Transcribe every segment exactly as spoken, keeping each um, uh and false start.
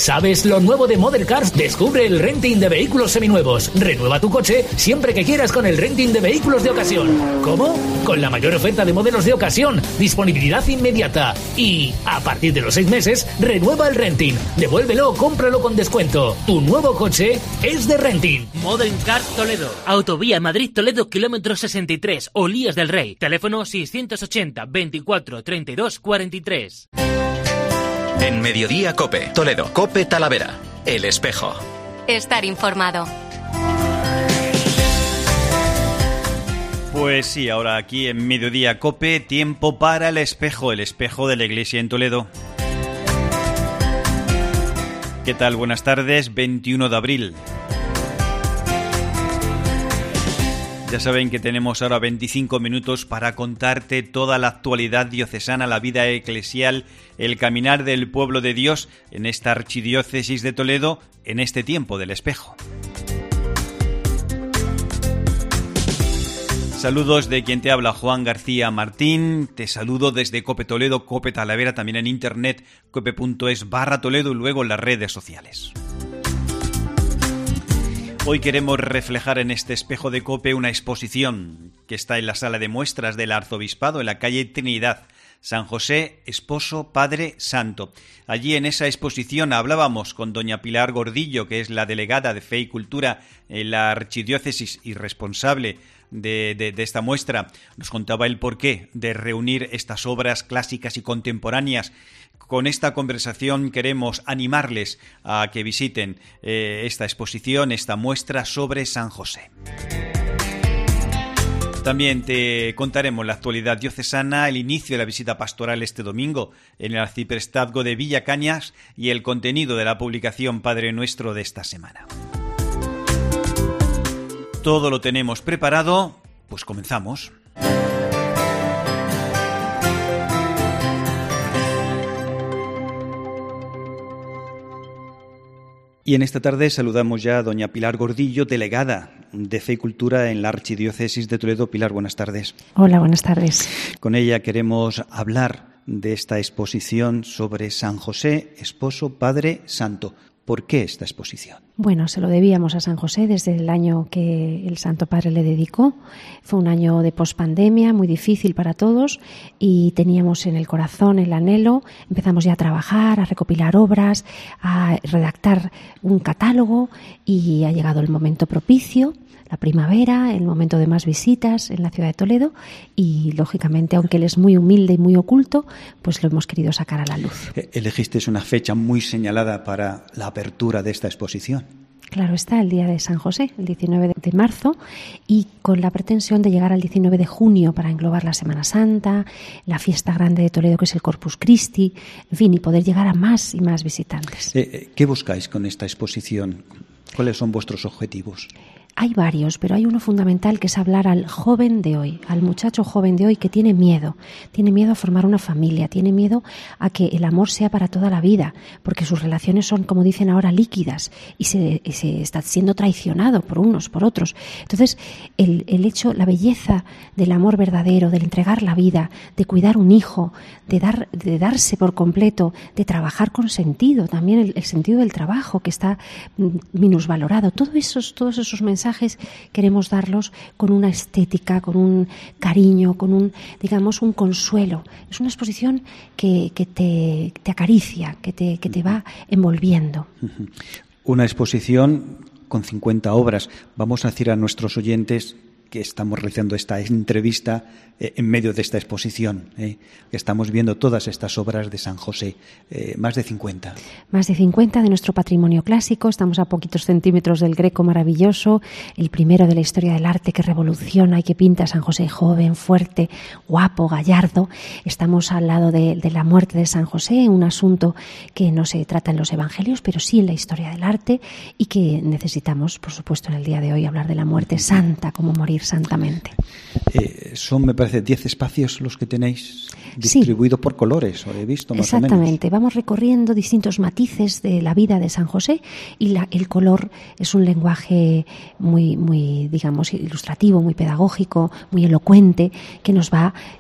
¿Sabes lo nuevo de Model Cars? Descubre el renting de vehículos seminuevos. Renueva tu coche siempre que quieras con el renting de vehículos de ocasión. ¿Cómo? Con la mayor oferta de modelos de ocasión, disponibilidad inmediata. Y, a partir de los seis meses, renueva el renting. Devuélvelo o cómpralo con descuento. Tu nuevo coche es de renting. Model Cars Toledo. Autovía Madrid-Toledo, kilómetro sesenta y tres, Olías del Rey. Teléfono seiscientos ochenta, veinticuatro, treinta y dos, cuarenta y tres. En Mediodía Cope, Toledo, Cope Talavera, El Espejo. Estar informado. Pues sí, ahora aquí en Mediodía Cope, tiempo para El Espejo, el espejo de la iglesia en Toledo. ¿Qué tal? Buenas tardes, veintiuno de abril. Ya saben que tenemos ahora veinticinco minutos para contarte toda la actualidad diocesana, la vida eclesial, el caminar del pueblo de Dios en esta archidiócesis de Toledo en este tiempo del espejo. Saludos de quien te habla, Juan García Martín. Te saludo desde Cope Toledo, Cope Talavera, también en internet, cope.es barra Toledo y luego en las redes sociales. Hoy queremos reflejar en este espejo de Cope una exposición que está en la sala de muestras del Arzobispado, en la calle Trinidad. San José, Esposo, Padre, Santo. Allí en esa exposición hablábamos con doña Pilar Gordillo, que es la delegada de Fe y Cultura en la archidiócesis y responsable de, de, de esta muestra. Nos contaba el porqué de reunir estas obras clásicas y contemporáneas. Con esta conversación queremos animarles a que visiten eh, esta exposición, esta muestra sobre San José. También te contaremos la actualidad diocesana, el inicio de la visita pastoral este domingo en el arciprestazgo de Villacañas y el contenido de la publicación Padre Nuestro de esta semana. Todo lo tenemos preparado, pues comenzamos. Y en esta tarde saludamos ya a doña Pilar Gordillo, delegada de Fe y Cultura en la Archidiócesis de Toledo. Pilar, buenas tardes. Hola, buenas tardes. Con ella queremos hablar de esta exposición sobre San José, Esposo, Padre, Santo. ¿Por qué esta exposición? Bueno, se lo debíamos a San José desde el año que el Santo Padre le dedicó. Fue un año de pospandemia, muy difícil para todos, y teníamos en el corazón el anhelo. Empezamos ya a trabajar, a recopilar obras, a redactar un catálogo, y ha llegado el momento propicio, la primavera, el momento de más visitas en la ciudad de Toledo, y lógicamente, aunque él es muy humilde y muy oculto, pues lo hemos querido sacar a la luz. Elegisteis una fecha muy señalada para la apertura de esta exposición. Claro está, el día de San José, el diecinueve de marzo, y con la pretensión de llegar al diecinueve de junio para englobar la Semana Santa, la fiesta grande de Toledo, que es el Corpus Christi, en fin, y poder llegar a más y más visitantes. Eh, ¿Qué buscáis con esta exposición? ¿Cuáles son vuestros objetivos? Hay varios, pero hay uno fundamental, que es hablar al joven de hoy, al muchacho joven de hoy que tiene miedo, tiene miedo a formar una familia, tiene miedo a que el amor sea para toda la vida, porque sus relaciones son, como dicen ahora, líquidas, y se, y se está siendo traicionado por unos, por otros. Entonces, el, el hecho, la belleza del amor verdadero, del entregar la vida, de cuidar un hijo, de dar, de darse por completo, de trabajar con sentido, también el, el sentido del trabajo, que está minusvalorado, todos esos, todos esos mensajes queremos darlos con una estética, con un cariño, con un, digamos, un consuelo. Es una exposición que, que te, te acaricia, que te, que te va envolviendo. Una exposición con cincuenta obras. Vamos a decir a nuestros oyentes que estamos realizando esta entrevista eh, en medio de esta exposición, eh, que estamos viendo todas estas obras de San José, eh, más de cincuenta. Más de cincuenta de nuestro patrimonio clásico. Estamos a poquitos centímetros del Greco maravilloso, el primero de la historia del arte que revoluciona y que pinta a San José joven, fuerte, guapo, gallardo. Estamos al lado de, de la muerte de San José, un asunto que no se trata en los evangelios, pero sí en la historia del arte, y que necesitamos, por supuesto, en el día de hoy hablar de la muerte santa, como morir santamente. Eh, son, me parece, diez espacios los que tenéis distribuidos sí. por colores, o he visto más o menos. Exactamente, vamos recorriendo distintos matices de la vida de San José, y la, el color es un lenguaje muy, muy, digamos, ilustrativo, muy pedagógico, muy elocuente, que nos va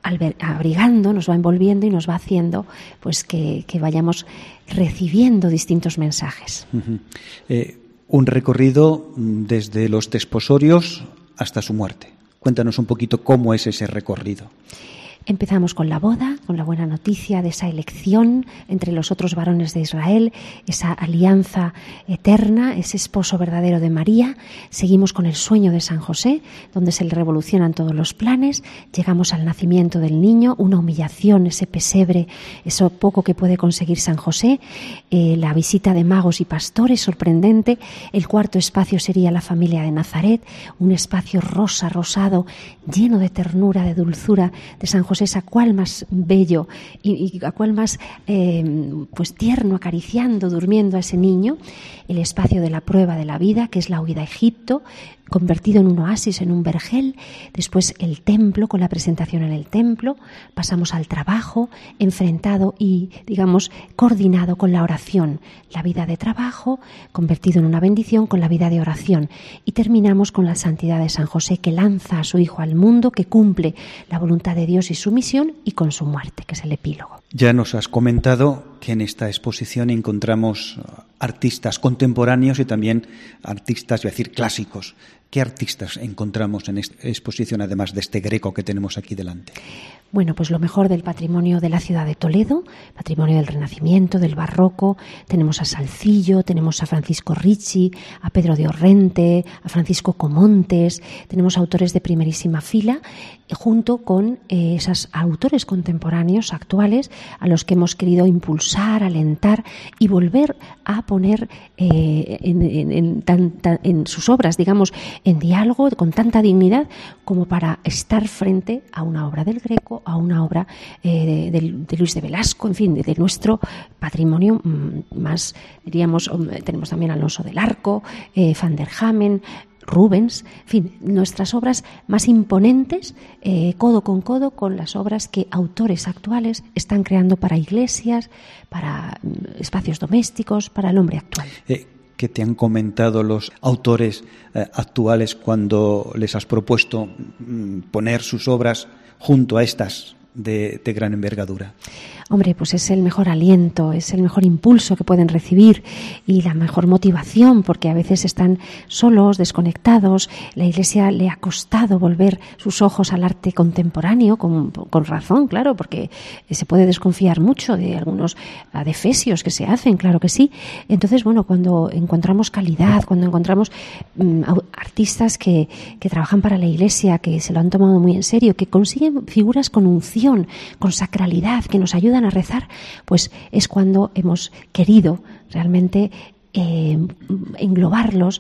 abrigando, nos va envolviendo y nos va haciendo pues que, que vayamos recibiendo distintos mensajes. Uh-huh. Eh, un recorrido desde los desposorios hasta su muerte. Cuéntanos un poquito cómo es ese recorrido. Empezamos con la boda, con la buena noticia de esa elección entre los otros varones de Israel, esa alianza eterna, ese esposo verdadero de María. Seguimos con el sueño de San José, donde se le revolucionan todos los planes. Llegamos al nacimiento del niño, una humillación, ese pesebre, eso poco que puede conseguir San José. Eh, la visita de magos y pastores, sorprendente. El cuarto espacio sería la familia de Nazaret, un espacio rosa, rosado, lleno de ternura, de dulzura de San José. Es a cual más bello y, y a cual más eh, pues tierno, acariciando, durmiendo a ese niño. El espacio de la prueba de la vida, que es la huida a Egipto, convertido en un oasis, en un vergel. Después el templo, con la presentación en el templo. Pasamos al trabajo, enfrentado y, digamos, coordinado con la oración. La vida de trabajo, convertido en una bendición con la vida de oración. Y terminamos con la santidad de San José, que lanza a su hijo al mundo, que cumple la voluntad de Dios y su misión, y con su muerte, que es el epílogo. Ya nos has comentado que en esta exposición encontramos artistas contemporáneos y también artistas, voy a decir, clásicos. ¿Qué artistas encontramos en esta exposición, además de este Greco que tenemos aquí delante? Bueno, pues lo mejor del patrimonio de la ciudad de Toledo, patrimonio del Renacimiento, del Barroco. Tenemos a Salcillo, tenemos a Francisco Ricci, a Pedro de Orrente, a Francisco Comontes. Tenemos autores de primerísima fila, junto con eh, esos autores contemporáneos actuales a los que hemos querido impulsar, alentar y volver a poner eh, en, en, en, tan, tan, en sus obras, digamos, en diálogo con tanta dignidad como para estar frente a una obra del Greco, a una obra eh, de, de Luis de Velasco, en fin, de, de nuestro patrimonio mmm, más, diríamos, tenemos también Alonso del Arco, eh, Van der Hamen, Rubens, en fin, nuestras obras más imponentes, eh, codo con codo con las obras que autores actuales están creando para iglesias, para mm, espacios domésticos, para el hombre actual. Eh. ¿Qué te han comentado los autores eh, actuales cuando les has propuesto mm, poner sus obras junto a estas de, de gran envergadura? Hombre, pues es el mejor aliento, es el mejor impulso que pueden recibir y la mejor motivación, porque a veces están solos, desconectados. La Iglesia le ha costado volver sus ojos al arte contemporáneo, con, con razón, claro, porque se puede desconfiar mucho de algunos adefesios que se hacen, claro que sí. Entonces, bueno, cuando encontramos calidad, cuando encontramos um, artistas que, que trabajan para la Iglesia, que se lo han tomado muy en serio, que consiguen figuras con unción, con sacralidad, que nos ayudan a rezar, pues es cuando hemos querido realmente eh, englobarlos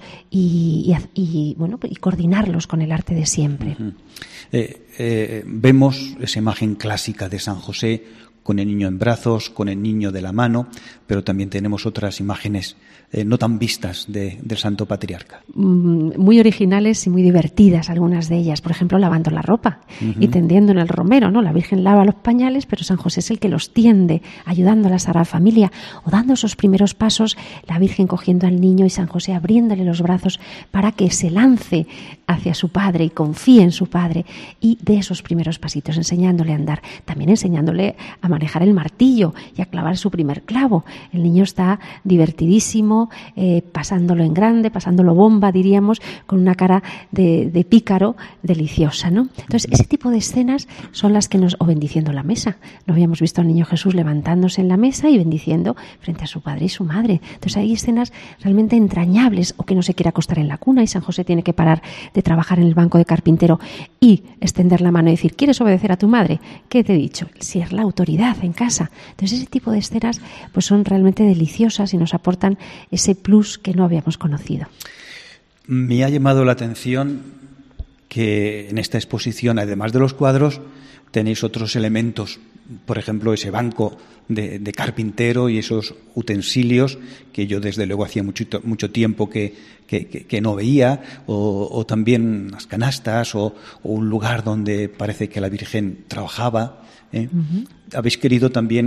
y, y, y bueno y coordinarlos con el arte de siempre. Uh-huh. eh, eh, vemos esa imagen clásica de San José con el niño en brazos, con el niño de la mano, pero también tenemos otras imágenes eh, no tan vistas de, del Santo Patriarca. Muy originales y muy divertidas algunas de ellas. Por ejemplo, lavando la ropa uh-huh. y tendiendo en el romero, ¿no? La Virgen lava los pañales, pero San José es el que los tiende, ayudando a la Sagrada Familia, o dando esos primeros pasos, la Virgen cogiendo al niño y San José abriéndole los brazos para que se lance hacia su Padre y confíe en su Padre y dé esos primeros pasitos, enseñándole a andar, también enseñándole a manejar el martillo y a clavar su primer clavo. El niño está divertidísimo, eh, pasándolo en grande, pasándolo bomba, diríamos, con una cara de, de pícaro deliciosa, ¿no? Entonces, ese tipo de escenas son las que nos... o bendiciendo la mesa. No habíamos visto al niño Jesús levantándose en la mesa y bendiciendo frente a su padre y su madre. Entonces, hay escenas realmente entrañables, o que no se quiere acostar en la cuna y San José tiene que parar de trabajar en el banco de carpintero y extender la mano y decir, ¿quieres obedecer a tu madre? ¿Qué te he dicho? Si es la autoridad en casa. Entonces, ese tipo de escenas pues son realmente deliciosas y nos aportan ese plus que no habíamos conocido. Me ha llamado la atención que en esta exposición, además de los cuadros, tenéis otros elementos, por ejemplo, ese banco de, de carpintero y esos utensilios que yo desde luego hacía mucho, mucho tiempo que, que, que, que no veía, o, o también las canastas, o, o un lugar donde parece que la Virgen trabajaba. ¿eh? Uh-huh. habéis querido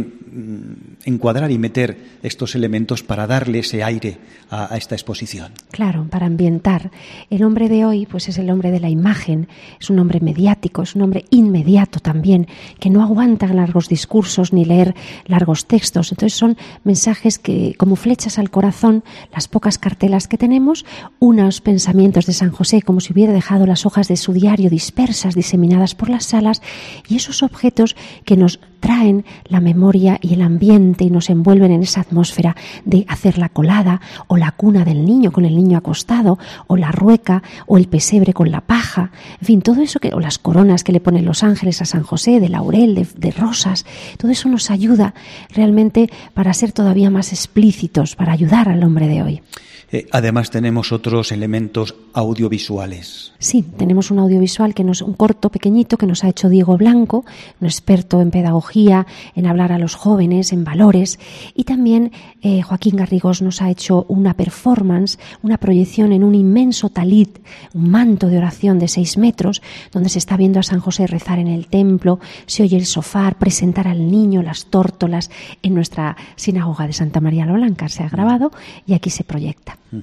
también encuadrar y meter estos elementos para darle ese aire a, a esta exposición. Claro, para ambientar. El hombre de hoy pues es el hombre de la imagen, es un hombre mediático, es un hombre inmediato también, que no aguanta largos discursos ni leer largos textos. Entonces son mensajes que, como flechas al corazón, las pocas cartelas que tenemos, unos pensamientos de San José como si hubiera dejado las hojas de su diario dispersas, diseminadas por las salas, y esos objetos que nos traen la memoria y el ambiente y nos envuelven en esa atmósfera de hacer la colada o la cuna del niño con el niño acostado o la rueca o el pesebre con la paja, en fin, todo eso que, o las coronas que le ponen los ángeles a San José de laurel, de, de rosas, todo eso nos ayuda realmente para ser todavía más explícitos, para ayudar al hombre de hoy. Eh, además tenemos otros elementos audiovisuales. Sí, tenemos un audiovisual, que nos, un corto pequeñito que nos ha hecho Diego Blanco, un experto en pedagogía, en hablar a los jóvenes, en valores, y también eh, Joaquín Garrigós nos ha hecho una performance, una proyección en un inmenso talit, un manto de oración de seis metros, donde se está viendo a San José rezar en el templo, se oye el sofá, presentar al niño, las tórtolas, en nuestra sinagoga de Santa María la Blanca se ha grabado y aquí se proyecta. Uh-huh.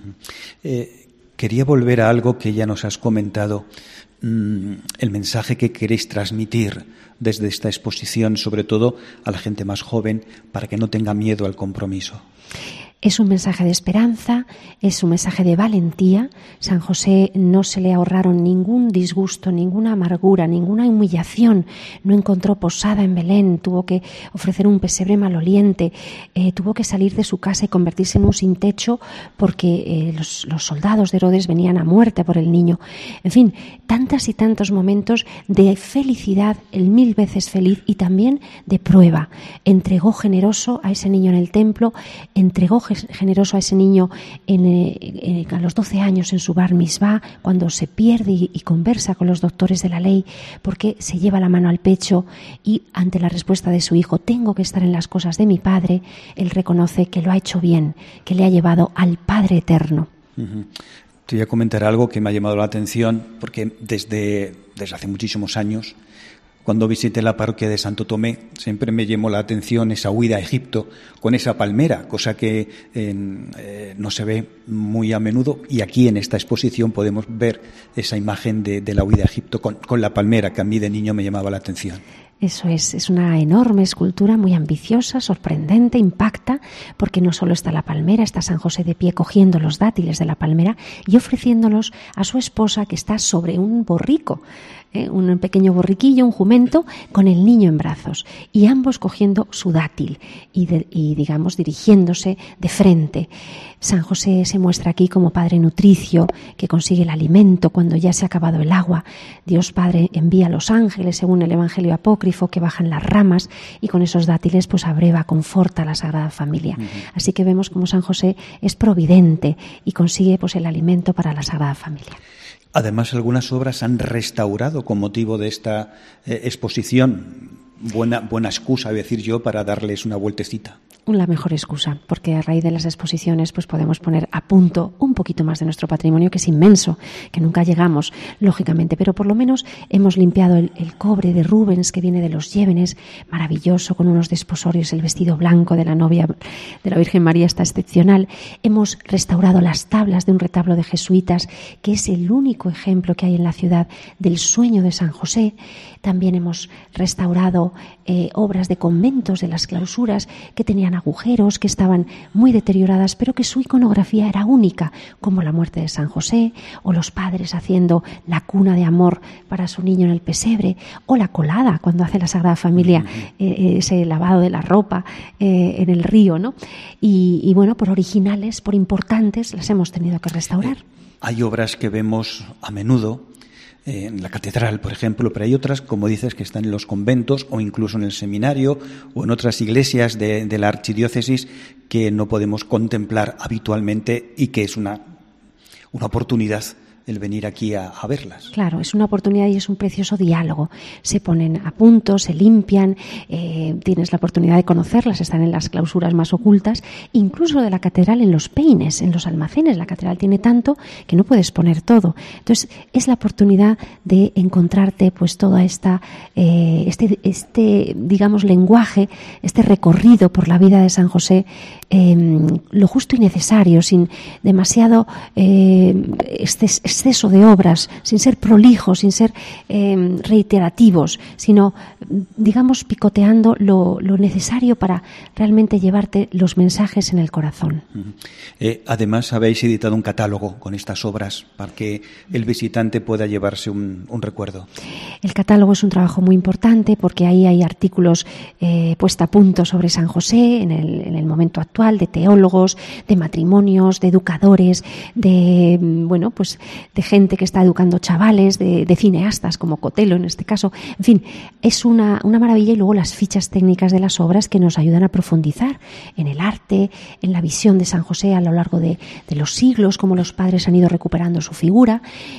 Eh, quería volver a algo que ya nos has comentado, mm, el mensaje que queréis transmitir desde esta exposición, sobre todo a la gente más joven, para que no tenga miedo al compromiso. Es un mensaje de esperanza, es un mensaje de valentía. San José no se le ahorraron ningún disgusto, ninguna amargura, ninguna humillación. No encontró posada en Belén, tuvo que ofrecer un pesebre maloliente, eh, tuvo que salir de su casa y convertirse en un sin techo porque eh, los, los soldados de Herodes venían a muerte por el niño. En fin, tantas y tantos momentos de felicidad, el mil veces feliz, y también de prueba. Entregó generoso a ese niño en el templo, entregó generoso a ese niño en, eh, a los doce años en su bar mitzvá, cuando se pierde y, y conversa con los doctores de la ley, porque se lleva la mano al pecho y ante la respuesta de su hijo, tengo que estar en las cosas de mi padre, él reconoce que lo ha hecho bien, que le ha llevado al Padre Eterno. Uh-huh. Te voy a comentar algo que me ha llamado la atención, porque desde, desde hace muchísimos años, cuando visité la parroquia de Santo Tomé, siempre me llamó la atención esa huida a Egipto con esa palmera, cosa que eh, eh, no se ve muy a menudo, y aquí en esta exposición podemos ver esa imagen de, de la huida a Egipto con, con la palmera, que a mí de niño me llamaba la atención. Eso es, es una enorme escultura muy ambiciosa, sorprendente, impacta, porque no solo está la palmera, está San José de pie cogiendo los dátiles de la palmera y ofreciéndolos a su esposa, que está sobre un borrico, ¿eh? un pequeño borriquillo, un jumento, con el niño en brazos, y ambos cogiendo su dátil y, de, y digamos, dirigiéndose de frente. San José se muestra aquí como Padre nutricio, que consigue el alimento cuando ya se ha acabado el agua. Dios Padre envía a los ángeles, según el Evangelio apócrifo, que bajan las ramas y con esos dátiles pues abreva, conforta a la Sagrada Familia. Uh-huh. Así que vemos como San José es providente y consigue pues el alimento para la Sagrada Familia. Además, algunas obras han restaurado con motivo de esta eh, exposición. Buena, buena excusa, voy a decir yo, para darles una vueltecita. La mejor excusa, porque a raíz de las exposiciones pues podemos poner a punto un poquito más de nuestro patrimonio, que es inmenso, que nunca llegamos, lógicamente, pero por lo menos hemos limpiado el, el cobre de Rubens, que viene de los Llévenes, maravilloso, con unos desposorios, el vestido blanco de la novia de la Virgen María está excepcional. Hemos restaurado las tablas de un retablo de jesuitas, que es el único ejemplo que hay en la ciudad del sueño de San José. También hemos restaurado eh, obras de conventos de las clausuras que tenían agujeros, que estaban muy deterioradas, pero que su iconografía era única, como la muerte de San José, o los padres haciendo la cuna de amor para su niño en el pesebre, o la colada, cuando hace la Sagrada Familia eh, ese lavado de la ropa eh, en el río, ¿no? Y, y bueno, por originales, por importantes, las hemos tenido que restaurar. Hay obras que vemos a menudo en la catedral, por ejemplo, pero hay otras, como dices, que están en los conventos o incluso en el seminario o en otras iglesias de, de la archidiócesis que no podemos contemplar habitualmente y que es una, una oportunidad el venir aquí a, a verlas. Claro, es una oportunidad y es un precioso diálogo. Se ponen a punto, se limpian, eh, tienes la oportunidad de conocerlas, están en las clausuras más ocultas, incluso de la catedral en los peines, en los almacenes. La catedral tiene tanto que no puedes poner todo. Entonces, es la oportunidad de encontrarte pues toda esta, eh, este, este, digamos, lenguaje, este recorrido por la vida de San José, eh, lo justo y necesario, sin demasiado eh, exces, exceso de obras, sin ser prolijos, sin ser eh, reiterativos, sino, digamos, picoteando lo, lo necesario para realmente llevarte los mensajes en el corazón. Uh-huh. Eh, además, habéis editado un catálogo con estas obras para que el visitante pueda llevarse un, un recuerdo. El catálogo es un trabajo muy importante porque ahí hay artículos eh, puesta a punto sobre San José en el, en el momento actual, de teólogos, de matrimonios, de educadores, de bueno, pues de gente que está educando chavales, de, de cineastas como Cotelo en este caso. En fin, es una, una maravilla, y luego las fichas técnicas de las obras que nos ayudan a profundizar en el arte, en la visión de San José a lo largo de, de los siglos, cómo los padres han ido recuperando su figura,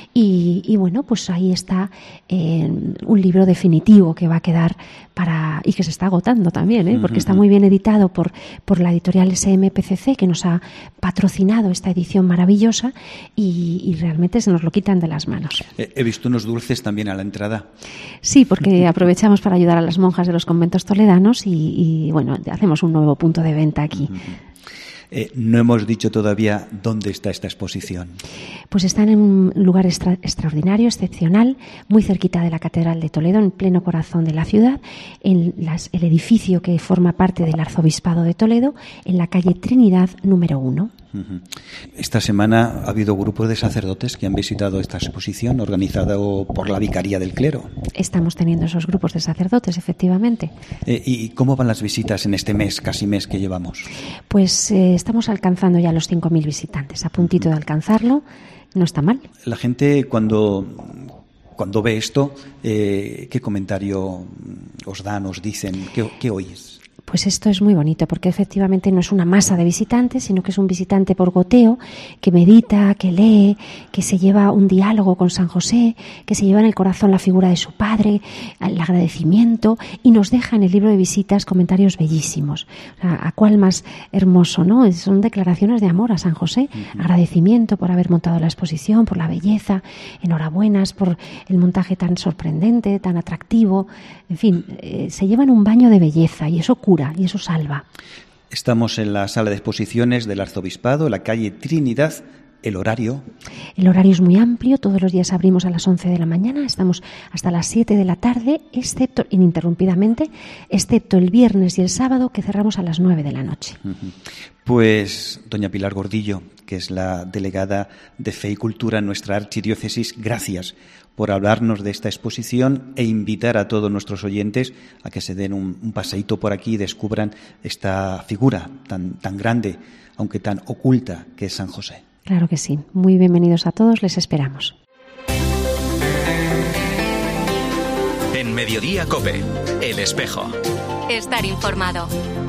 y, y bueno, pues ahí está eh, un libro definitivo que va a quedar para, y que se está agotando también, ¿eh? porque está muy bien editado por, por la editorial S M P C C, que nos ha patrocinado esta edición maravillosa, y, y realmente se nos lo quitan de las manos. He visto unos dulces también a la entrada. Sí, porque aprovechamos para ayudar a las monjas de los conventos toledanos y, y bueno, hacemos un nuevo punto de venta aquí. Uh-huh. Eh, no hemos dicho todavía dónde está esta exposición. Pues están en un lugar extra, extraordinario, excepcional, muy cerquita de la Catedral de Toledo, en pleno corazón de la ciudad, en las, el edificio que forma parte del Arzobispado de Toledo, en la calle Trinidad número uno. Uh-huh. Esta semana ha habido grupos de sacerdotes que han visitado esta exposición organizada por la Vicaría del Clero. Estamos teniendo esos grupos de sacerdotes, efectivamente. Eh, ¿Y cómo van las visitas en este mes, casi mes que llevamos? Pues eh, estamos alcanzando ya los cinco mil visitantes, a puntito de alcanzarlo, no está mal. La gente cuando... Cuando ve esto, eh, ¿qué comentario os dan, os dicen? ¿Qué, qué oís? Pues esto es muy bonito, porque efectivamente no es una masa de visitantes, sino que es un visitante por goteo, que medita, que lee, que se lleva un diálogo con San José, que se lleva en el corazón la figura de su padre, el agradecimiento, y nos deja en el libro de visitas comentarios bellísimos. O sea, ¿a cuál más hermoso, no? Son declaraciones de amor a San José, uh-huh. Agradecimiento por haber montado la exposición, por la belleza, enhorabuenas por el montaje tan sorprendente, tan atractivo. En fin, eh, se llevan un baño de belleza, y eso cura. Y eso salva. Estamos en la sala de exposiciones del Arzobispado, en la calle Trinidad. ¿El horario? El horario es muy amplio. Todos los días abrimos a las once de la mañana. Estamos hasta las siete de la tarde, excepto, ininterrumpidamente, excepto el viernes y el sábado, que cerramos a las nueve de la noche. Uh-huh. Pues, doña Pilar Gordillo, que es la delegada de Fe y Cultura en nuestra archidiócesis, gracias por hablarnos de esta exposición e invitar a todos nuestros oyentes a que se den un, un paseíto por aquí y descubran esta figura tan, tan grande, aunque tan oculta, que es San José. Claro que sí. Muy bienvenidos a todos, les esperamos. En Mediodía COPE, El Espejo. Estar informado.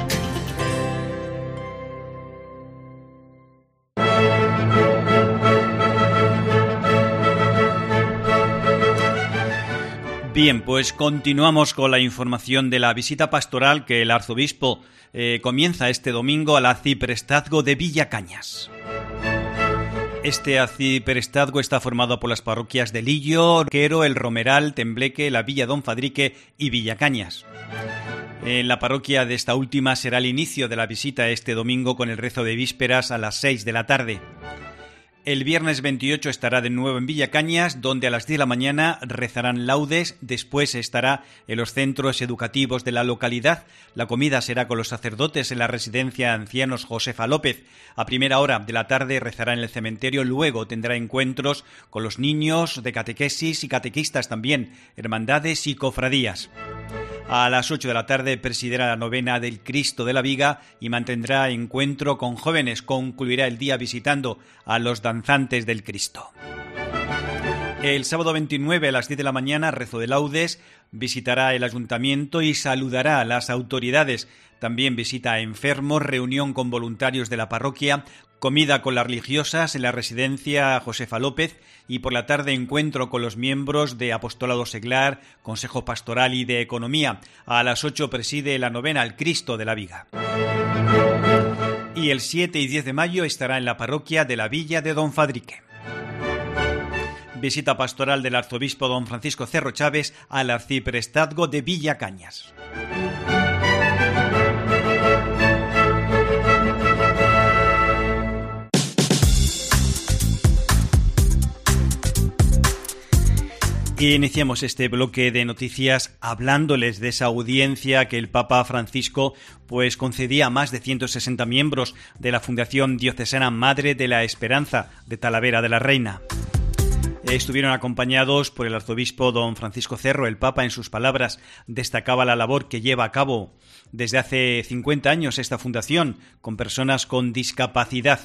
Bien, pues continuamos con la información de la visita pastoral que el arzobispo eh, comienza este domingo al arciprestazgo de Villacañas. Este arciprestazgo está formado por las parroquias de Lillo, Quero, El Romeral, Tembleque, la Villa Don Fadrique y Villacañas. En la parroquia de esta última será el inicio de la visita este domingo con el rezo de vísperas a las seis de la tarde. El viernes veintiocho estará de nuevo en Villacañas, donde a las diez de la mañana rezarán laudes. Después estará en los centros educativos de la localidad. La comida será con los sacerdotes en la residencia de ancianos Josefa López. A primera hora de la tarde rezará en el cementerio. Luego tendrá encuentros con los niños de catequesis y catequistas también, hermandades y cofradías. A las ocho de la tarde presidirá la novena del Cristo de la Viga y mantendrá encuentro con jóvenes. Concluirá el día visitando a los danzantes del Cristo. El sábado veintinueve a las diez de la mañana, rezo de laudes, visitará el ayuntamiento y saludará a las autoridades. También visita a enfermos, reunión con voluntarios de la parroquia, comida con las religiosas en la residencia Josefa López y por la tarde encuentro con los miembros de Apostolado Seglar, Consejo Pastoral y de Economía. A las ocho preside la novena al Cristo de la Viga. Y el siete y diez de mayo estará en la parroquia de la Villa de Don Fadrique. Visita pastoral del arzobispo don Francisco Cerro Chávez al arciprestazgo de Villacañas. Y iniciamos este bloque de noticias hablándoles de esa audiencia que el Papa Francisco pues concedía a más de ciento sesenta miembros de la Fundación Diocesana Madre de la Esperanza de Talavera de la Reina. Estuvieron acompañados por el arzobispo don Francisco Cerro. El Papa, en sus palabras, destacaba la labor que lleva a cabo desde hace cincuenta años esta fundación con personas con discapacidad.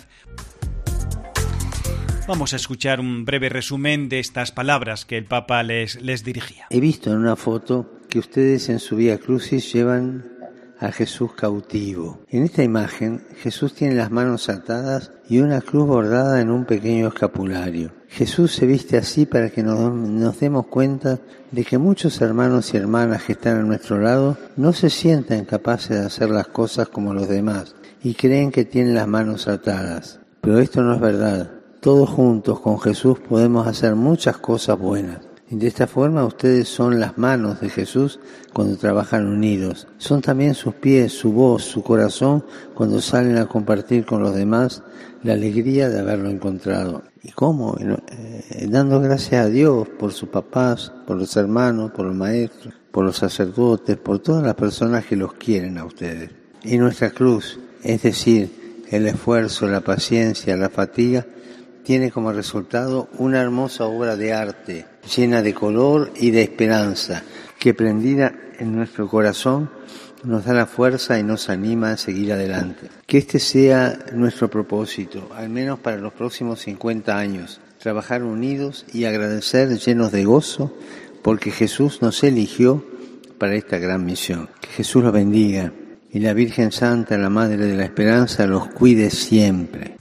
Vamos a escuchar un breve resumen de estas palabras que el Papa les, les dirigía. He visto en una foto que ustedes en su Vía Crucis llevan a Jesús cautivo. En esta imagen, Jesús tiene las manos atadas y una cruz bordada en un pequeño escapulario. Jesús se viste así para que nos, nos demos cuenta de que muchos hermanos y hermanas que están a nuestro lado no se sienten capaces de hacer las cosas como los demás y creen que tienen las manos atadas. Pero esto no es verdad. Todos juntos con Jesús podemos hacer muchas cosas buenas. Y de esta forma ustedes son las manos de Jesús cuando trabajan unidos. Son también sus pies, su voz, su corazón cuando salen a compartir con los demás la alegría de haberlo encontrado. ¿Y cómo? Eh, dando gracias a Dios por sus papás, por los hermanos, por los maestros, por los sacerdotes, por todas las personas que los quieren a ustedes. Y nuestra cruz, es decir, el esfuerzo, la paciencia, la fatiga, tiene como resultado una hermosa obra de arte, llena de color y de esperanza, que prendida en nuestro corazón nos da la fuerza y nos anima a seguir adelante. Que este sea nuestro propósito, al menos para los próximos cincuenta años, trabajar unidos y agradecer llenos de gozo, porque Jesús nos eligió para esta gran misión. Que Jesús los bendiga y la Virgen Santa, la Madre de la Esperanza, los cuide siempre.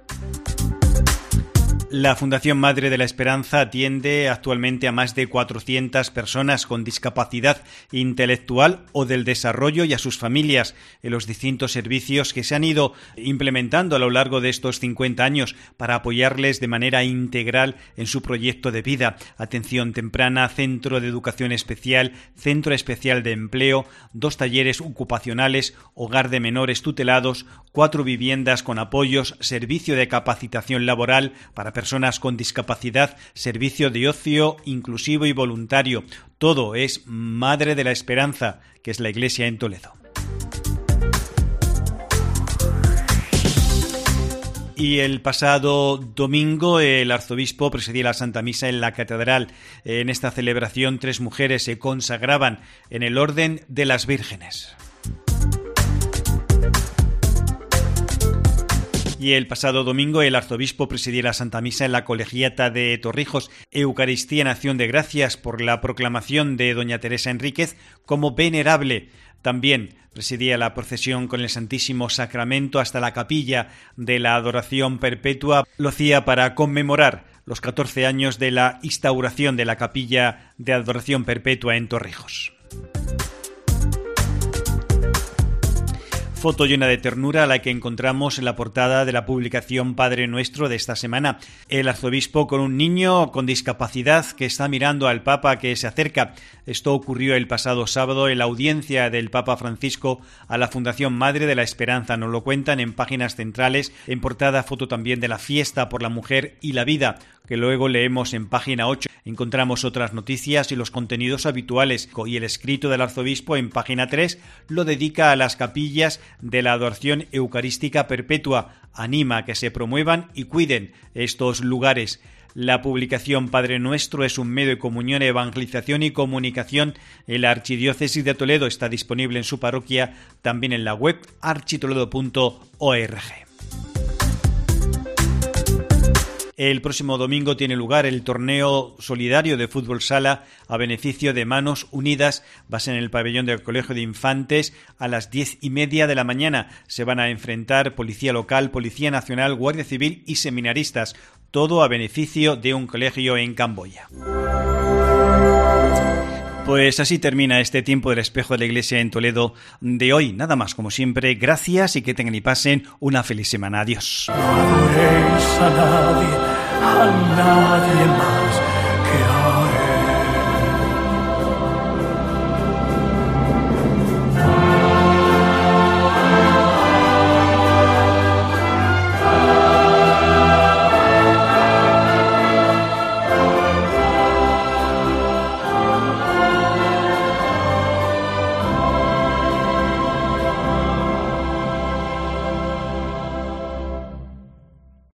La Fundación Madre de la Esperanza atiende actualmente a más de cuatrocientas personas con discapacidad intelectual o del desarrollo y a sus familias en los distintos servicios que se han ido implementando a lo largo de estos cincuenta años para apoyarles de manera integral en su proyecto de vida. Atención temprana, centro de educación especial, centro especial de empleo, dos talleres ocupacionales, hogar de menores tutelados, cuatro viviendas con apoyos, servicio de capacitación laboral para personas con discapacidad, servicio de ocio inclusivo y voluntario. Todo es Madre de la Esperanza, que es la Iglesia en Toledo. Y el pasado domingo el arzobispo presidía la Santa Misa en la Catedral. En esta celebración tres mujeres se consagraban en el Orden de las Vírgenes. Y el pasado domingo el arzobispo presidía la Santa Misa en la Colegiata de Torrijos, Eucaristía en acción de gracias por la proclamación de doña Teresa Enríquez como venerable. También presidía la procesión con el Santísimo Sacramento hasta la capilla de la Adoración Perpetua. Lo hacía para conmemorar los catorce años de la instauración de la capilla de Adoración Perpetua en Torrijos. Foto llena de ternura la que encontramos en la portada de la publicación Padre Nuestro de esta semana. El arzobispo con un niño con discapacidad que está mirando al Papa que se acerca. Esto ocurrió el pasado sábado en la audiencia del Papa Francisco a la Fundación Madre de la Esperanza. Nos lo cuentan en páginas centrales. En portada, foto también de la fiesta por la mujer y la vida, que luego leemos en página ocho. Encontramos otras noticias y los contenidos habituales. Y el escrito del arzobispo en página tres lo dedica a las capillas de la Adoración Eucarística Perpetua. Anima a que se promuevan y cuiden estos lugares. La publicación Padre Nuestro es un medio de comunión, evangelización y comunicación en la Archidiócesis de Toledo. Está disponible en su parroquia, también en la web architoledo punto org. El próximo domingo tiene lugar el torneo solidario de fútbol sala a beneficio de Manos Unidas. Va a ser en el pabellón del Colegio de Infantes a las diez y media de la mañana. Se van a enfrentar Policía Local, Policía Nacional, Guardia Civil y seminaristas. Todo a beneficio de un colegio en Camboya. Pues así termina este tiempo del Espejo de la Iglesia en Toledo de hoy. Nada más, como siempre, gracias y que tengan y pasen una feliz semana. Adiós. No adoréis a nadie, a nadie más.